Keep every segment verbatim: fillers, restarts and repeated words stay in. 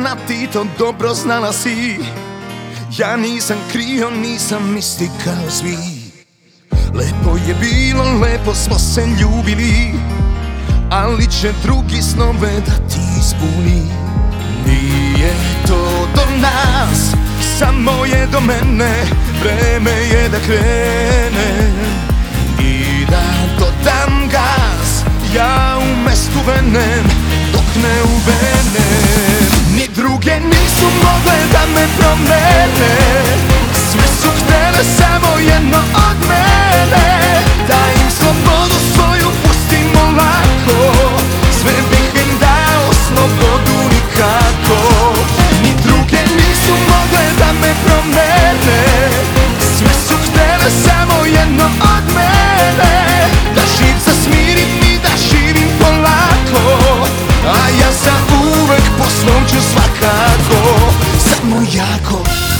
žena, ti to dobro znala si. Ja nisam krio, nisam isti kao svi. Lepo je bilo, lepo smo se ljubili, ali će drugi snove da ti ispuni. Nije to do nas, samo je do mene. Vreme je da krene i da dodam gas. Ja u mestu venem, dok ne uvenem. Ni druge nisu mogle da me promene. Sve su htele samo jedno od mene, da im slobodu svoju pustimo lako. Sve bih im dao, slobodu nikako. Ni druge nisu mogle da me promene. Sve su htele samo jedno od mene, da živca smirim i da živim polako. A ja za uvek po svom ću svakako, samo jako.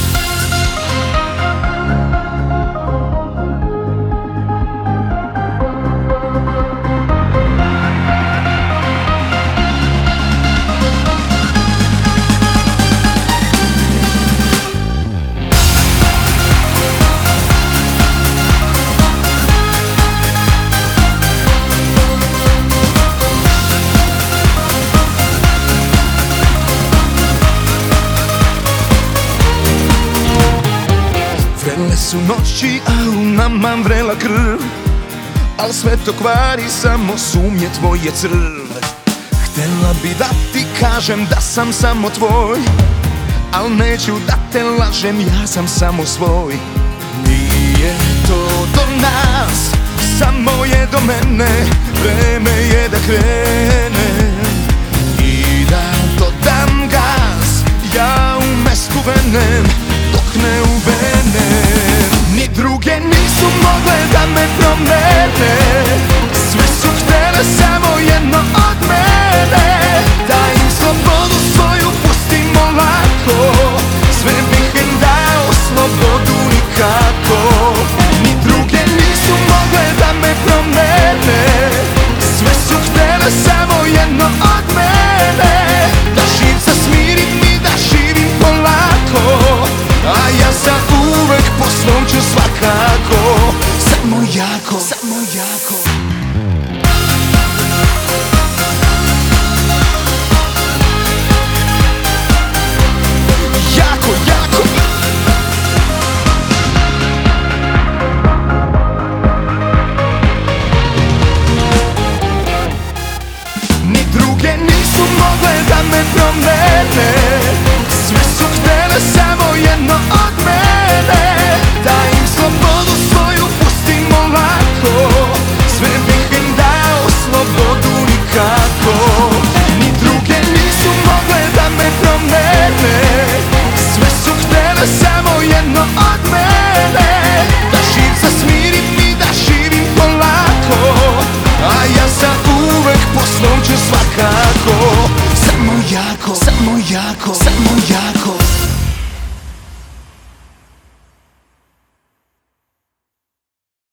Vrele su noći, a u nama vrela krv, al sve to kvari samo sumnje tvoje crv. Htela bi da ti kažem da sam samo tvoj, al neću da te lažem, ja sam samo svoj. Nije to do nas, samo je do mene. Vreme je da krene i da dodam gas. Ja u mestu venem, dok ne uvenem. Ni druge nisu mogle da me promene. Sve su htele samo jedno od mene, da im slobodu svoju pustimo lako. Sve bih im dao, slobodu nikako. Ni druge nisu mogle da me promene. Sve su htele samo